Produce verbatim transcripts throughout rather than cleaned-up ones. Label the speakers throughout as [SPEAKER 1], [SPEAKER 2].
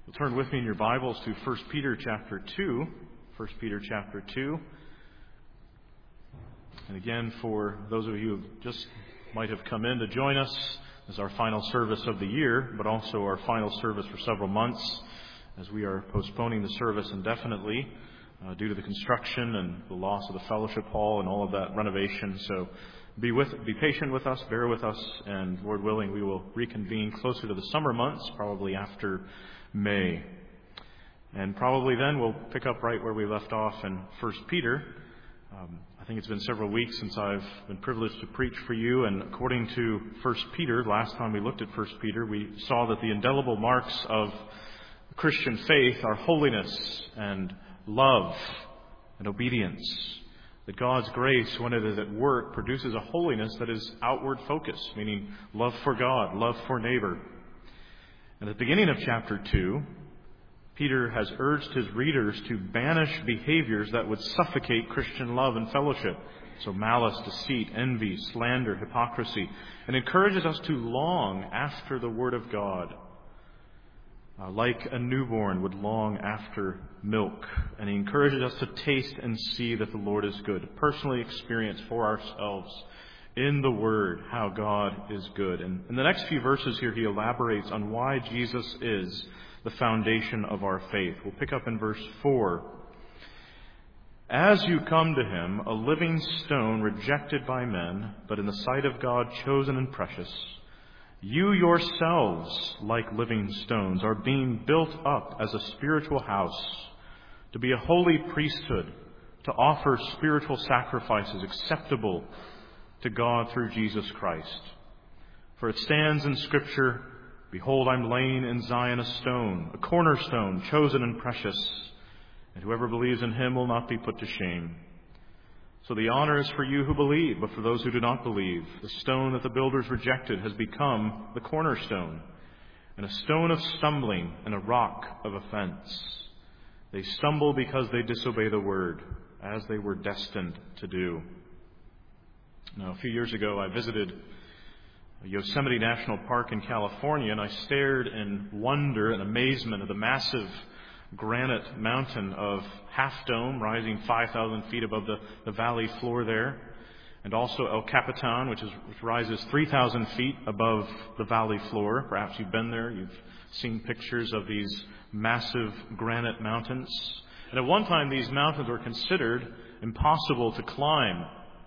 [SPEAKER 1] You'll turn with me in your Bibles to First Peter chapter two. First Peter chapter two. And again, for those of you who just might have come in to join us, this is our final service of the year, but also our final service for several months, as we are postponing the service indefinitely uh, due to the construction and the loss of the fellowship hall and all of that renovation. So be with, be patient with us, bear with us, and Lord willing, we will reconvene closer to the summer months, probably after May. And probably then we'll pick up right where we left off in First Peter. Um, I think it's been several weeks since I've been privileged to preach for you, and according to First Peter, last time we looked at First Peter, we saw that the indelible marks of Christian faith are holiness and love and obedience. That God's grace, when it is at work, produces a holiness that is outward focused, meaning love for God, love for neighbor. And at the beginning of chapter two, Peter has urged his readers to banish behaviors that would suffocate Christian love and fellowship. So malice, deceit, envy, slander, hypocrisy, and encourages us to long after the Word of God, uh, like a newborn would long after milk. And he encourages us to taste and see that the Lord is good, personally experience for ourselves in the Word how God is good. And in the next few verses here, he elaborates on why Jesus is the foundation of our faith. We'll pick up in verse four. As you come to him, a living stone rejected by men, but in the sight of God chosen and precious, you yourselves, like living stones, are being built up as a spiritual house, to be a holy priesthood, to offer spiritual sacrifices acceptable to God through Jesus Christ. For it stands in Scripture, behold, I'm laying in Zion a stone, a cornerstone, chosen and precious, and whoever believes in him will not be put to shame. So the honor is for you who believe, but for those who do not believe, the stone that the builders rejected has become the cornerstone, and a stone of stumbling and a rock of offense. They stumble because they disobey the word, as they were destined to do. Now, a few years ago, I visited Yosemite National Park in California, and I stared in wonder and amazement at the massive granite mountain of Half Dome, rising five thousand feet above the, the valley floor there, and also El Capitan, which, is, which rises three thousand feet above the valley floor. Perhaps you've been there, you've seen pictures of these massive granite mountains. And at one time, these mountains were considered impossible to climb.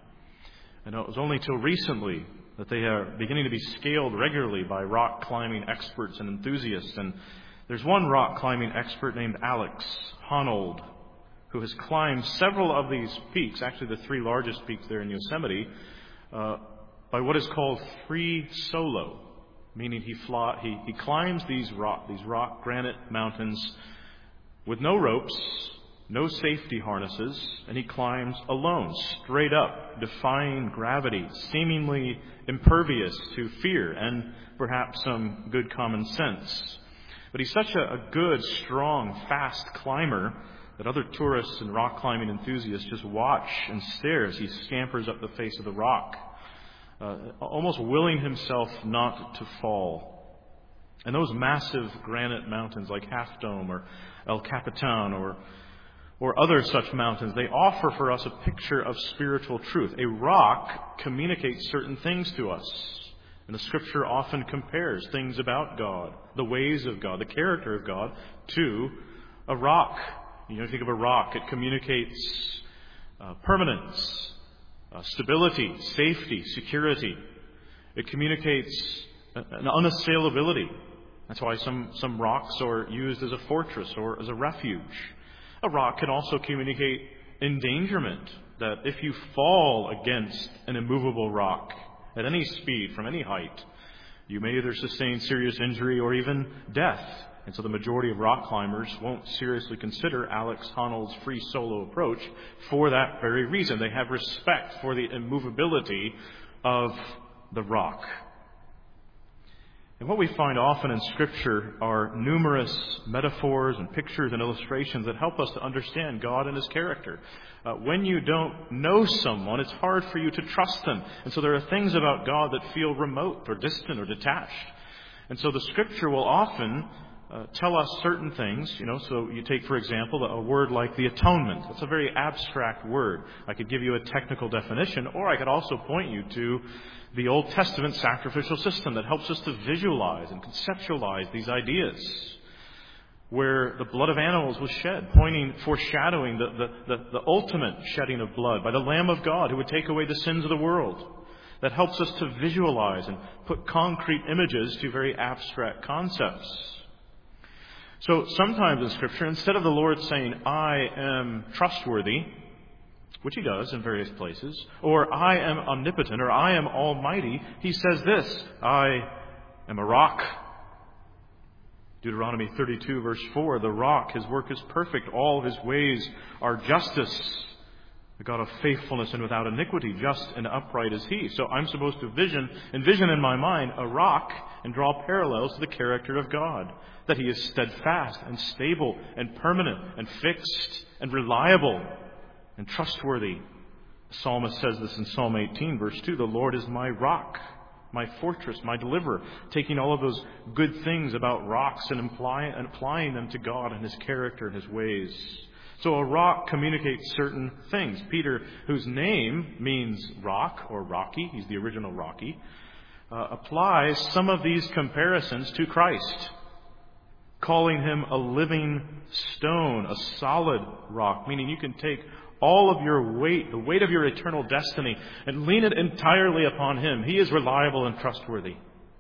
[SPEAKER 1] And it was only till recently that they are beginning to be scaled regularly by rock climbing experts and enthusiasts. And there's one rock climbing expert named Alex Honnold, who has climbed several of these peaks, actually the three largest peaks there in Yosemite, uh, by what is called free solo, meaning he, fly, he, he climbs these rock, these rock granite mountains with no ropes, no safety harnesses, and he climbs alone, straight up, defying gravity, seemingly impervious to fear and perhaps some good common sense. But he's such a, a good, strong, fast climber that other tourists and rock climbing enthusiasts just watch and stare as he scampers up the face of the rock, uh, almost willing himself not to fall. And those massive granite mountains like Half Dome or El Capitan or or other such mountains, they offer for us a picture of spiritual truth. A rock communicates certain things to us. And the Scripture often compares things about God, the ways of God, the character of God, to a rock. You know, think of a rock. It communicates uh, permanence, uh, stability, safety, security. It communicates an unassailability. That's why some, some rocks are used as a fortress or as a refuge. A rock can also communicate endangerment, that if you fall against an immovable rock at any speed from any height, you may either sustain serious injury or even death. And so the majority of rock climbers won't seriously consider Alex Honnold's free solo approach for that very reason. They have respect for the immovability of the rock. And what we find often in Scripture are numerous metaphors and pictures and illustrations that help us to understand God and His character. Uh, when you don't know someone, it's hard for you to trust them. And so there are things about God that feel remote or distant or detached. And so the Scripture will often uh, tell us certain things. You know, so you take, for example, a word like the atonement. It's a very abstract word. I could give you a technical definition, or I could also point you to the Old Testament sacrificial system that helps us to visualize and conceptualize these ideas, where the blood of animals was shed, pointing, foreshadowing the, the, the, the ultimate shedding of blood by the Lamb of God who would take away the sins of the world. That helps us to visualize and put concrete images to very abstract concepts. So sometimes in Scripture, instead of the Lord saying, I am trustworthy, which He does in various places, or I am omnipotent, or I am almighty, He says this, I am a rock. Deuteronomy thirty-two, verse four, the rock, His work is perfect, all His ways are justice. The God of faithfulness and without iniquity, just and upright is He. So I'm supposed to vision, envision in my mind a rock and draw parallels to the character of God. That He is steadfast and stable and permanent and fixed and reliable and trustworthy. The psalmist says this in Psalm eighteen, verse two, the Lord is my rock, my fortress, my deliverer. Taking all of those good things about rocks and, imply, and applying them to God and His character and His ways. So a rock communicates certain things. Peter, whose name means rock or rocky, he's the original Rocky, uh, applies some of these comparisons to Christ, calling Him a living stone, a solid rock, meaning you can take all of your weight, the weight of your eternal destiny, and lean it entirely upon Him. He is reliable and trustworthy.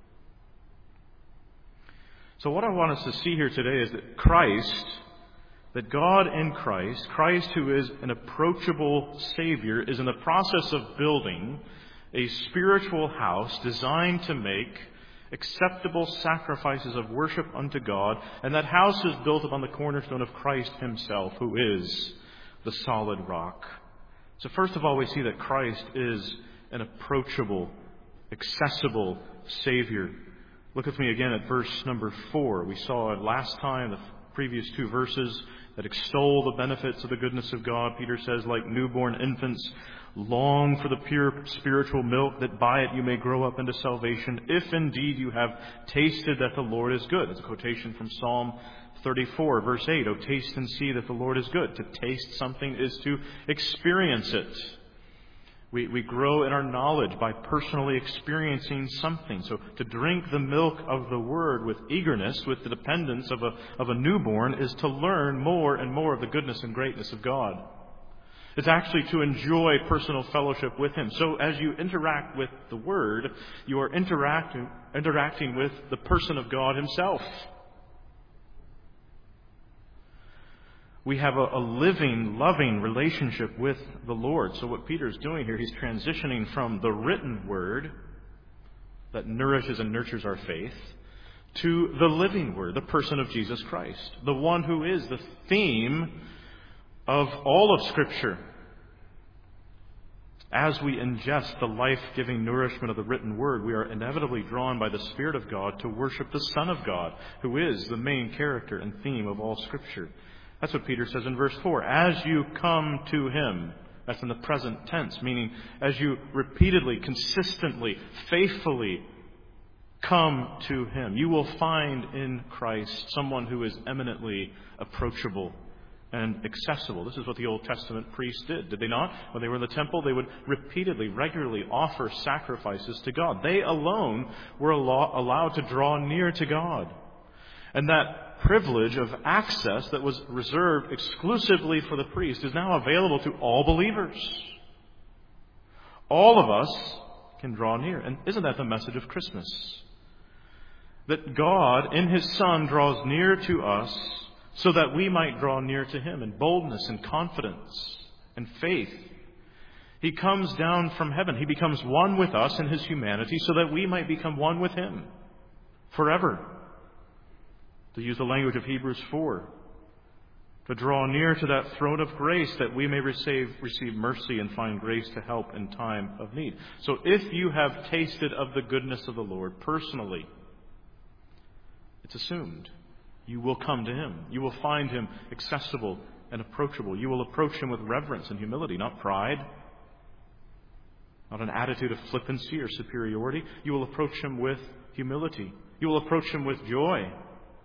[SPEAKER 1] So what I want us to see here today is that Christ, that God in Christ, Christ who is an approachable Savior, is in the process of building a spiritual house designed to make acceptable sacrifices of worship unto God. And that house is built upon the cornerstone of Christ Himself, who is the solid rock. So first of all, we see that Christ is an approachable, accessible Savior. Look with me again at verse number four. We saw it last time, the previous two verses that extol the benefits of the goodness of God. Peter says, like newborn infants, long for the pure spiritual milk, that by it you may grow up into salvation, if indeed you have tasted that the Lord is good. It's a quotation from Psalm thirty-four, verse eight. Oh, taste and see that the Lord is good. To taste something is to experience it. We, we grow in our knowledge by personally experiencing something. So to drink the milk of the Word with eagerness, with the dependence of a, of a newborn, is to learn more and more of the goodness and greatness of God. It's actually to enjoy personal fellowship with Him. So as you interact with the Word, you are interacting, interacting with the person of God Himself. We have a, a living, loving relationship with the Lord. So what Peter's doing here, he's transitioning from the written Word that nourishes and nurtures our faith to the living Word, the person of Jesus Christ, the one who is the theme of all of Scripture. As we ingest the life-giving nourishment of the written Word, we are inevitably drawn by the Spirit of God to worship the Son of God, who is the main character and theme of all Scripture. That's what Peter says in verse four. As you come to Him, that's in the present tense, meaning as you repeatedly, consistently, faithfully come to Him, you will find in Christ someone who is eminently approachable and accessible. This is what the Old Testament priests did, did they not? When they were in the temple, they would repeatedly, regularly offer sacrifices to God. They alone were allowed to draw near to God. And that privilege of access that was reserved exclusively for the priest is now available to all believers. All of us can draw near. And isn't that the message of Christmas? That God, in His Son, draws near to us so that we might draw near to Him in boldness and confidence and faith. He comes down from heaven. He becomes one with us in His humanity so that we might become one with Him forever. To use the language of Hebrews four, to draw near to that throne of grace that we may receive, receive mercy and find grace to help in time of need. So if you have tasted of the goodness of the Lord personally, it's assumed you will come to Him. You will find Him accessible and approachable. You will approach Him with reverence and humility, not pride, not an attitude of flippancy or superiority. You will approach Him with humility. You will approach Him with joy.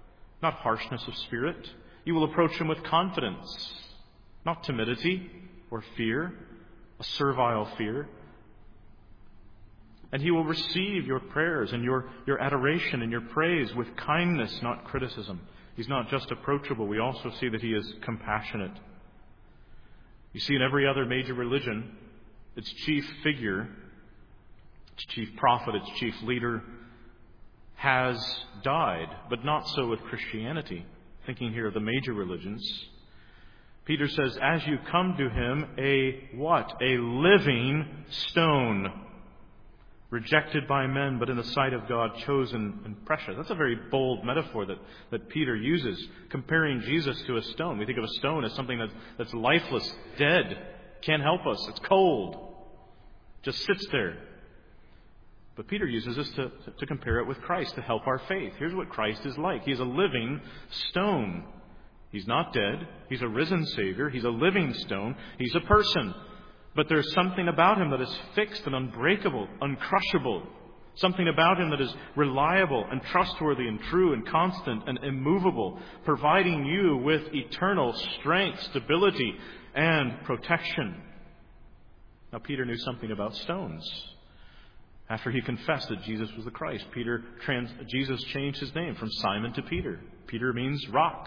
[SPEAKER 1] not harshness of spirit. You will approach him with confidence, not timidity or fear, a servile fear. And he will receive your prayers and your, your adoration and your praise with kindness, not criticism. He's not just approachable. We also see that he is compassionate. You see, in every other major religion, its chief figure, its chief prophet, its chief leader has died, but not so with Christianity. Thinking here of the major religions, Peter says, as you come to him, a what? A living stone, rejected by men, but in the sight of God, chosen and precious. That's a very bold metaphor that, that Peter uses, comparing Jesus to a stone. We think of a stone as something that's, that's lifeless, dead, can't help us, it's cold, just sits there. But Peter uses this to, to compare it with Christ, to help our faith. Here's what Christ is like. He is a living stone. He's not dead. He's a risen Savior. He's a living stone. He's a person. But there's something about him that is fixed and unbreakable, uncrushable. Something about him that is reliable and trustworthy and true and constant and immovable, providing you with eternal strength, stability, and protection. Now, Peter knew something about stones. After he confessed that Jesus was the Christ, Peter trans, Jesus changed his name from Simon to Peter. Peter means rock.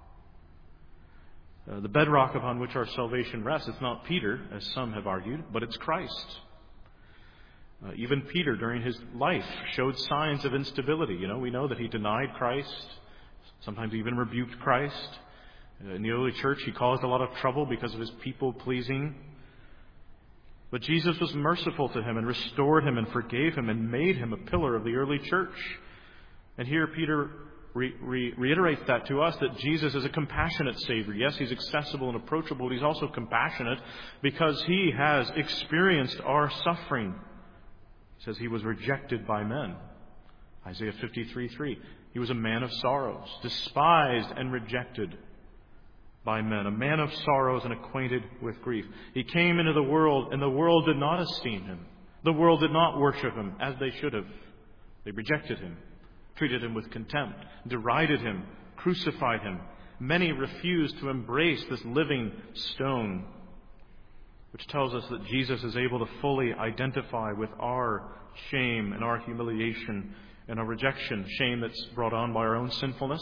[SPEAKER 1] Uh, the bedrock upon which our salvation rests, it's not Peter, as some have argued, but it's Christ. Uh, even Peter, during his life, showed signs of instability. You know, we know that he denied Christ, sometimes even rebuked Christ. Uh, in the early church, he caused a lot of trouble because of his people-pleasing. But Jesus was merciful to him and restored him and forgave him and made him a pillar of the early church. And here Peter re- re- reiterates that to us, that Jesus is a compassionate Savior. Yes, he's accessible and approachable, but he's also compassionate because he has experienced our suffering. He says he was rejected by men. Isaiah fifty-three three. He was a man of sorrows, despised and rejected by men, a man of sorrows and acquainted with grief. He came into the world, and the world did not esteem him. The world did not worship him as they should have. They rejected him, treated him with contempt, derided him, crucified him. Many refused to embrace this living stone, which tells us that Jesus is able to fully identify with our shame and our humiliation and our rejection, shame that's brought on by our own sinfulness,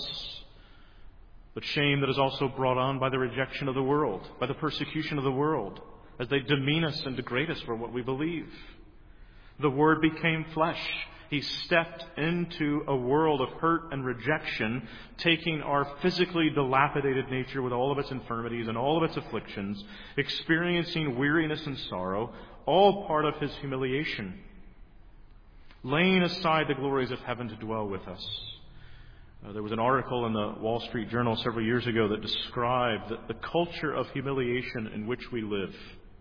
[SPEAKER 1] but shame that is also brought on by the rejection of the world, by the persecution of the world, as they demean us and degrade us for what we believe. The Word became flesh. He stepped into a world of hurt and rejection, taking our physically dilapidated nature with all of its infirmities and all of its afflictions, experiencing weariness and sorrow, all part of his humiliation, laying aside the glories of heaven to dwell with us. Uh, there was an article in the Wall Street Journal several years ago that described the, the culture of humiliation in which we live.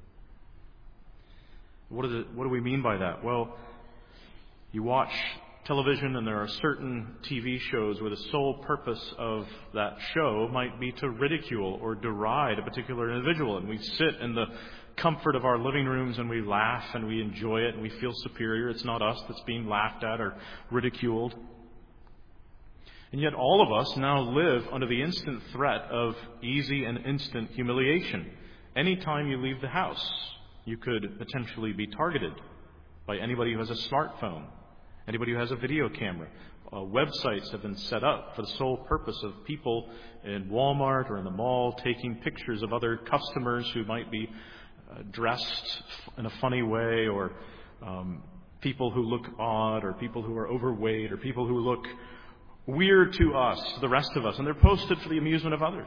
[SPEAKER 1] What, is it, what do we mean by that? Well, you watch television and there are certain T V shows where the sole purpose of that show might be to ridicule or deride a particular individual. And we sit in the comfort of our living rooms and we laugh and we enjoy it and we feel superior. It's not us that's being laughed at or ridiculed. And yet all of us now live under the instant threat of easy and instant humiliation. Anytime you leave the house, you could potentially be targeted by anybody who has a smartphone, anybody who has a video camera. Uh, websites have been set up for the sole purpose of people in Walmart or in the mall taking pictures of other customers who might be uh, dressed in a funny way, or um, people who look odd, or people who are overweight, or people who look weird to us, to the rest of us, and they're posted for the amusement of others.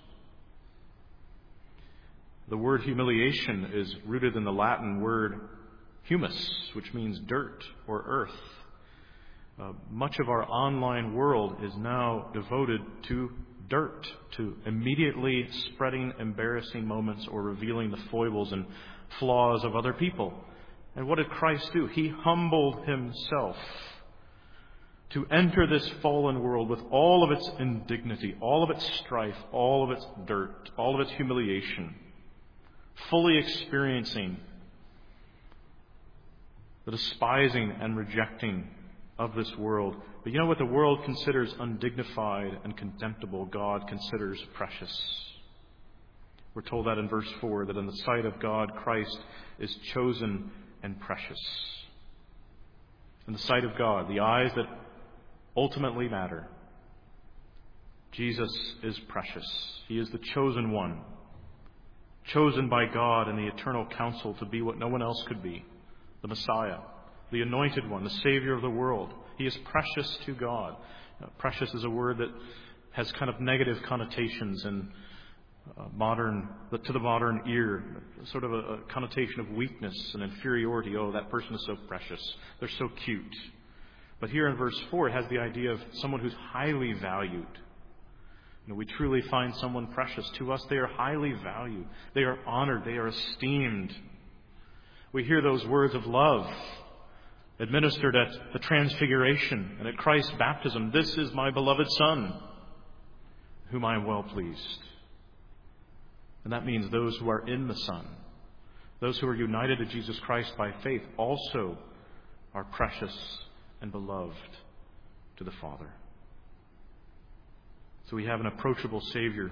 [SPEAKER 1] The word humiliation is rooted in the Latin word humus, which means dirt or earth. Uh, much of our online world is now devoted to dirt, to immediately spreading embarrassing moments or revealing the foibles and flaws of other people. And what did Christ do? He humbled himself to enter this fallen world with all of its indignity, all of its strife, all of its dirt, all of its humiliation, fully experiencing the despising and rejecting of this world But you know what the world considers undignified and contemptible, God considers precious. We're told that in verse four, that in the sight of God, Christ is chosen and precious. In the sight of God, the eyes that ultimately matter, Jesus is precious. He is the chosen one, chosen by God in the eternal council to be what no one else could be, the Messiah, the anointed one, the Savior of the world. He is precious to God. Now, precious is a word that has kind of negative connotations in uh, modern, to the modern ear, sort of a, a connotation of weakness and inferiority. Oh, that person is so precious. They're so cute. But here in verse four, it has the idea of someone who's highly valued. You know, we truly find someone precious. To us, they are highly valued. They are honored. They are esteemed. We hear those words of love administered at the Transfiguration and at Christ's baptism. This is my beloved Son, whom I am well pleased. And that means those who are in the Son, those who are united to Jesus Christ by faith, also are precious and beloved to the Father. So we have an approachable Savior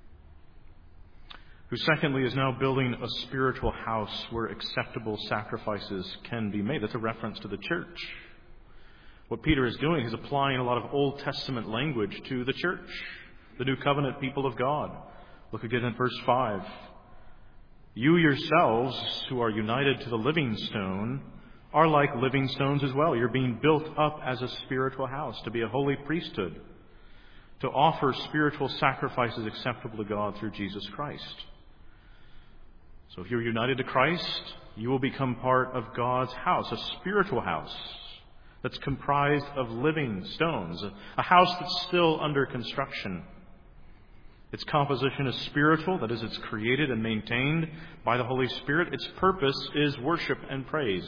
[SPEAKER 1] who, secondly, is now building a spiritual house where acceptable sacrifices can be made. That's a reference to the church. What Peter is doing is applying a lot of Old Testament language to the church, the new covenant people of God. Look again at verse five. You yourselves, who are united to the living stone, are like living stones as well. You're being built up as a spiritual house to be a holy priesthood, to offer spiritual sacrifices acceptable to God through Jesus Christ. So if you're united to Christ, you will become part of God's house, a spiritual house that's comprised of living stones, a house that's still under construction. Its composition is spiritual, that is, it's created and maintained by the Holy Spirit. Its purpose is worship and praise.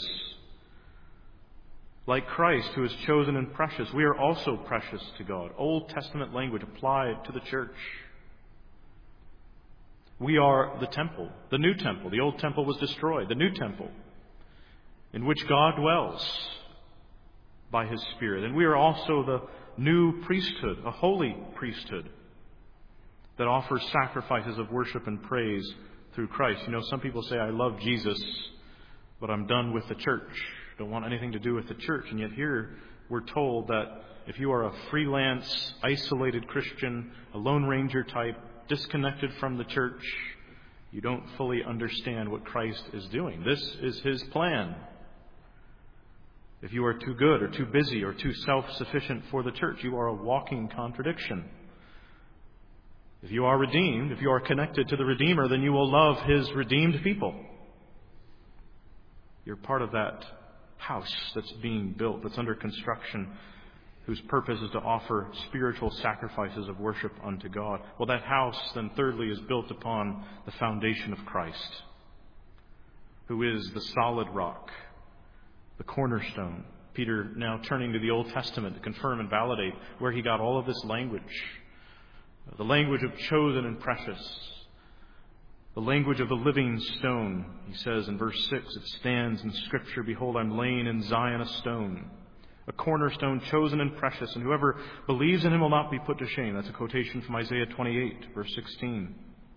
[SPEAKER 1] Like Christ, who is chosen and precious, we are also precious to God. Old Testament language applied to the church. We are the temple, the new temple. The old temple was destroyed. The new temple in which God dwells by His Spirit. And we are also the new priesthood, a holy priesthood that offers sacrifices of worship and praise through Christ. You know, some people say, I love Jesus, but I'm done with the church. Don't want anything to do with the church. And yet here we're told that if you are a freelance, isolated Christian, a Lone Ranger type, disconnected from the church, you don't fully understand what Christ is doing. This is His plan. If you are too good or too busy or too self-sufficient for the church, you are a walking contradiction. If you are redeemed, if you are connected to the Redeemer, then you will love His redeemed people. You're part of that house that's being built, that's under construction, whose purpose is to offer spiritual sacrifices of worship unto God. Well, that house, then thirdly, is built upon the foundation of Christ, who is the solid rock, the cornerstone. Peter now turning to the Old Testament to confirm and validate where he got all of this language. The language of chosen and precious. The language of the living stone. He says in verse six, it stands in Scripture, behold, I'm laying in Zion a stone, a cornerstone chosen and precious, and whoever believes in Him will not be put to shame. That's a quotation from Isaiah twenty-eight, verse sixteen.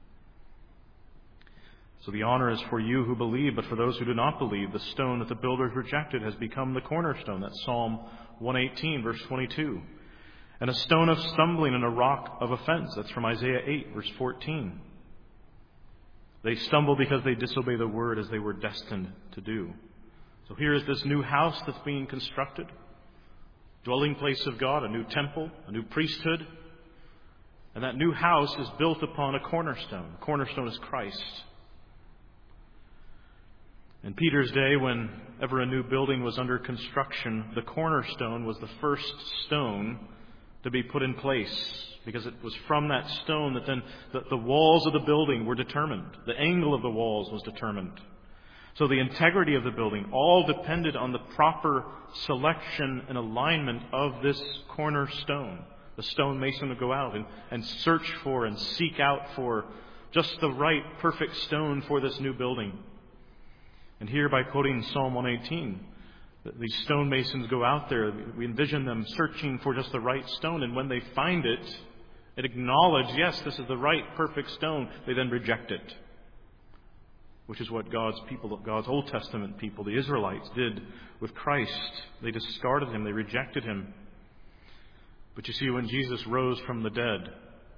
[SPEAKER 1] So the honor is for you who believe, but for those who do not believe, the stone that the builders rejected has become the cornerstone. That's Psalm one eighteen, verse twenty-two. And a stone of stumbling and a rock of offense. That's from Isaiah eight, verse fourteen. They stumble because they disobey the word as they were destined to do. So here is this new house that's being constructed. Dwelling place of God, a new temple, a new priesthood. And that new house is built upon a cornerstone. The cornerstone is Christ. In Peter's day, whenever a new building was under construction, the cornerstone was the first stone to be put in place, because it was from that stone that then the, the walls of the building were determined. The angle of the walls was determined. So the integrity of the building all depended on the proper selection and alignment of this cornerstone. The stonemason would go out and, and search for and seek out for just the right, perfect stone for this new building. And here, by quoting Psalm one eighteen, These stonemasons go out there. We envision them searching for just the right stone, and when they find it and acknowledge, yes, this is the right, perfect stone, they then reject it, which is what God's people, God's Old Testament people, the Israelites, did with Christ. They discarded him. They rejected him. But you see, when Jesus rose from the dead,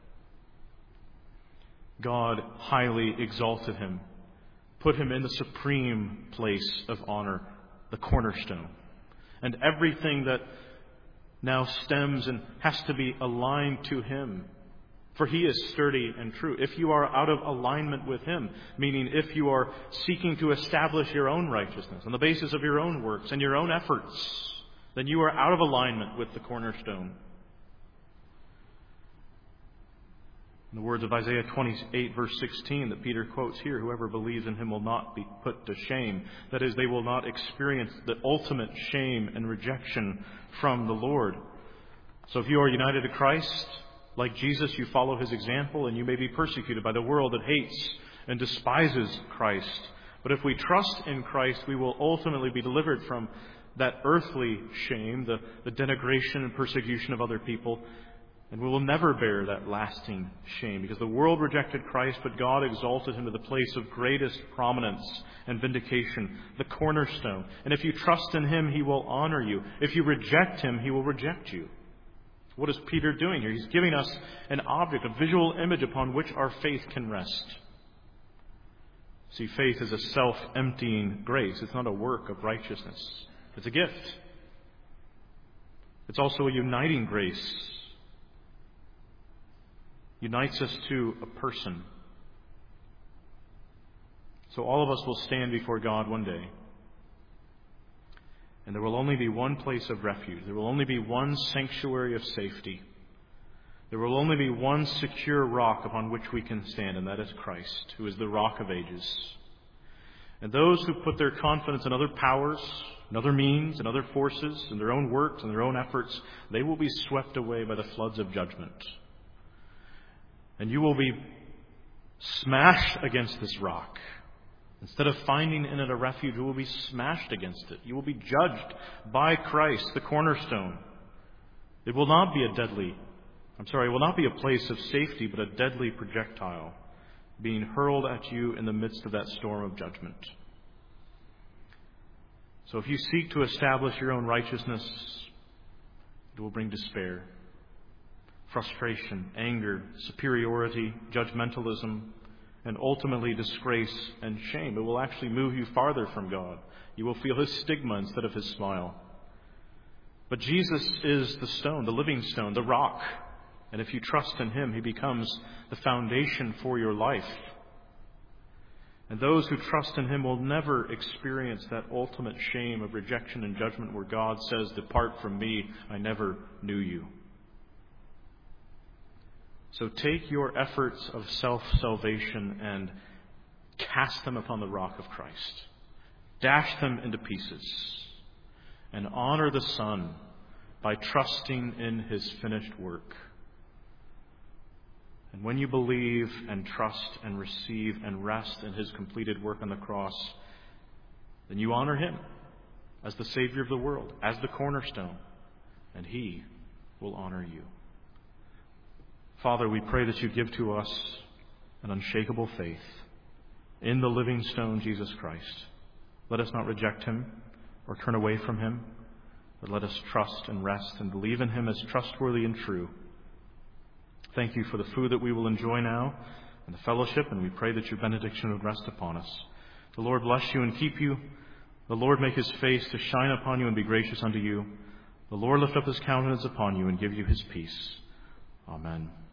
[SPEAKER 1] God highly exalted him, put him in the supreme place of honor, the cornerstone. And everything that now stems and has to be aligned to him. For he is sturdy and true. If you are out of alignment with him, meaning if you are seeking to establish your own righteousness on the basis of your own works and your own efforts, then you are out of alignment with the cornerstone. In the words of Isaiah twenty-eight, verse sixteen, that Peter quotes here, whoever believes in him will not be put to shame. That is, they will not experience the ultimate shame and rejection from the Lord. So if you are united to Christ, like Jesus, you follow his example, and you may be persecuted by the world that hates and despises Christ. But if we trust in Christ, we will ultimately be delivered from that earthly shame, the, the denigration and persecution of other people. And we will never bear that lasting shame, because the world rejected Christ, but God exalted him to the place of greatest prominence and vindication, the cornerstone. And if you trust in him, he will honor you. If you reject him, he will reject you. What is Peter doing here? He's giving us an object, a visual image upon which our faith can rest. See, faith is a self-emptying grace. It's not a work of righteousness. It's a gift. It's also a uniting grace. Unites us to a person. So all of us will stand before God one day. And there will only be one place of refuge. There will only be one sanctuary of safety. There will only be one secure rock upon which we can stand, and that is Christ, who is the rock of ages. And those who put their confidence in other powers, in other means, in other forces, in their own works, in their own efforts, they will be swept away by the floods of judgment. And you will be smashed against this rock. Instead of finding in it a refuge, you will be smashed against it. You will be judged by Christ, the cornerstone. It will not be a deadly, I'm sorry, it will not be a place of safety, but a deadly projectile being hurled at you in the midst of that storm of judgment. So if you seek to establish your own righteousness, it will bring despair, frustration, anger, superiority, judgmentalism, and ultimately disgrace and shame. It will actually move you farther from God. You will feel his stigma instead of his smile. But Jesus is the stone, the living stone, the rock. And if you trust in him, he becomes the foundation for your life. And those who trust in him will never experience that ultimate shame of rejection and judgment where God says, "Depart from me, I never knew you." So take your efforts of self-salvation and cast them upon the rock of Christ. Dash them into pieces. And honor the Son by trusting in his finished work. And when you believe and trust and receive and rest in his completed work on the cross, then you honor him as the Savior of the world, as the cornerstone, and he will honor you. Father, we pray that you give to us an unshakable faith in the living stone, Jesus Christ. Let us not reject him or turn away from him, but let us trust and rest and believe in him as trustworthy and true. Thank you for the food that we will enjoy now and the fellowship, and we pray that your benediction would rest upon us. The Lord bless you and keep you. The Lord make his face to shine upon you and be gracious unto you. The Lord lift up his countenance upon you and give you his peace. Amen.